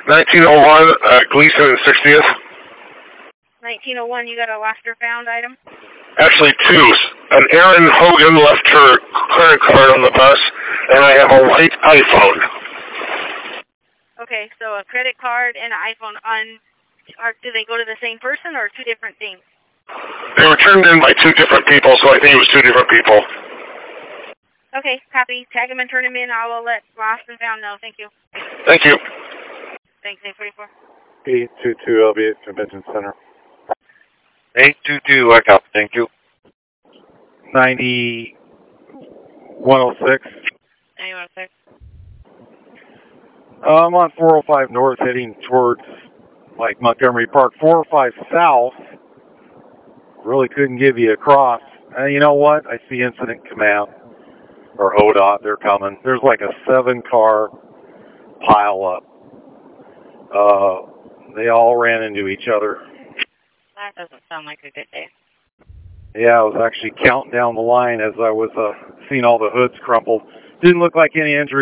1901 Gleason and 60th. 1901, you got a lost or found item? Actually, two. An Erin Hogan left her credit card on the bus, and I have a white iPhone. Okay, so a credit card and an iPhone do they go to the same person or two different things? They were turned in by two different people, so I think it was two different people. Okay, copy. Tag them and turn them in. I will let lost and found know. Thank you. Thank you. Thanks, 844. 822 LB Convention Center. 822, I copy. Thank you. 9106. 9106. I'm on 405 North heading towards like Montgomery Park. 405 South. Really couldn't give you a cross. You know what? I see Incident Command or ODOT. They're coming. There's like a 7-car pile up. They all ran into each other. That doesn't sound like a good day. Yeah, I was actually counting down the line as I was seeing all the hoods crumpled. Didn't look like any injuries.